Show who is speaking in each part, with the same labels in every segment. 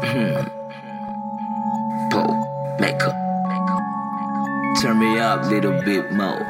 Speaker 1: Pole maker. Turn me up a little bit more.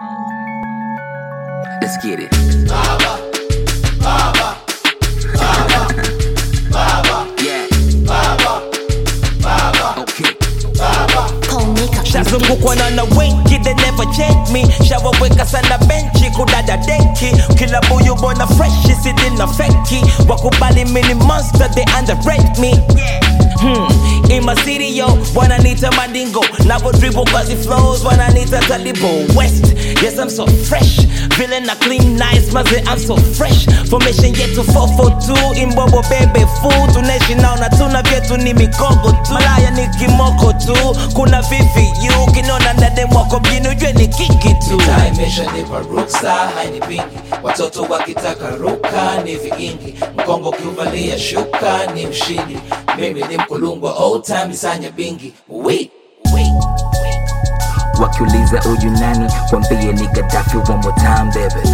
Speaker 1: Let's get it. Baba, Baba, Baba, Baba, yeah, Baba, Baba, okay, Baba.
Speaker 2: Shazungukwa na wengi, they never check me. Shawaweka sana benchi, kudada deki. Kila buyu bona fresh, isidina feki. Wakubali mini monster, they underrate me. In my city, yo, wananita madingo. Nabo dribble cause it flows, wananita talibo west. Yes, I'm so fresh. Villain a clean, nice, maze, I'm so fresh. Formation yet to 442. Imbobo baby fool. Tunaishi now na tuna vyetu ni mikogo tu. Malaya ni kimoko tu. Kuna vivi you. Kinona ndade mwako mjini ujwe ni kiki tu.
Speaker 3: Mitaa imeshanipa ruksa, haini pingi. Watoto wakitaka ruka ni viingi. Mkongo kiuvalia shuka ni mshindi. Mimi ni mkulungwa old time isanya bingi.
Speaker 1: Wakiuliza uyu nani, wambie ni Gaddafi one more time, baby.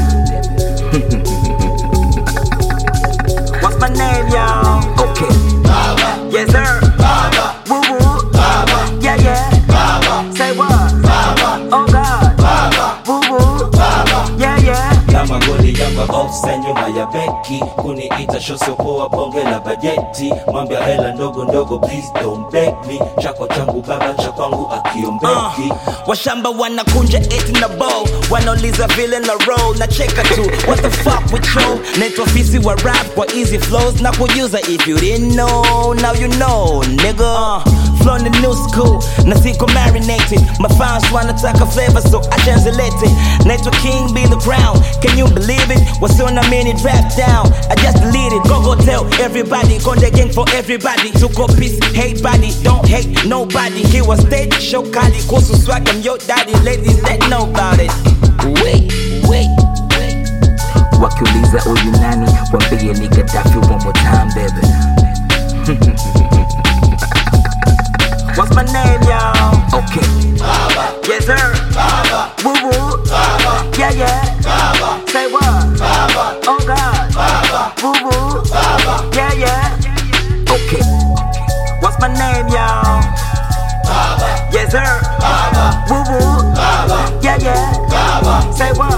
Speaker 1: What's my name, y'all? Okay.
Speaker 3: Baba,
Speaker 1: Yes, sir.
Speaker 3: Baba,
Speaker 1: Woo woo.
Speaker 3: Baba,
Speaker 1: Yeah, yeah.
Speaker 3: Baba,
Speaker 1: Say what?
Speaker 3: Baba,
Speaker 1: Oh God.
Speaker 3: Baba,
Speaker 1: Woo woo.
Speaker 3: Baba.
Speaker 1: Yeah, yeah.
Speaker 3: Kama goli yamba offside nyuma ya beki. Kuniita shoso poa bonge la bajeti. Mwambia hela ndogo ndogo please don't beg me. Chako changu baba cha kwangu akiombeki.
Speaker 2: Washamba wanakunja eti na bow. Wanauliza vile na roll na cheka tu. What the fuck with you? Neto fisi wa rap kwa easy flows na kujuza. If you didn't know, now you know, nigga. Flow in the new school, na siko marinated. My fans wanataka flavor so I translate it. Neto king be the crown, can you believe it? What's on a minute rap down, I just deleted. Go tell everybody, Konde gang for everybody. Tuko peace, hate body, don't hate nobody. He was dead, show kali, kusu swag, I'm your daddy. Ladies that know about it. Wait.
Speaker 1: Wakiuliza uyu nani, wambie ni Gaddafi one more time, baby. What's my name, y'all? Okay.
Speaker 3: Baba,
Speaker 1: Yes, sir.
Speaker 3: Baba,
Speaker 1: Woo woo.
Speaker 3: Baba,
Speaker 1: Yeah, yeah.
Speaker 3: Baba,
Speaker 1: Say what?
Speaker 3: Baba,
Speaker 1: Oh God.
Speaker 3: Baba,
Speaker 1: Woo woo.
Speaker 3: Baba,
Speaker 1: Yeah, yeah. Okay. What's my name, y'all?
Speaker 3: Baba,
Speaker 1: Yes, sir.
Speaker 3: Baba,
Speaker 1: Woo woo.
Speaker 3: Baba,
Speaker 1: Yeah, yeah.
Speaker 3: Baba,
Speaker 1: Say what?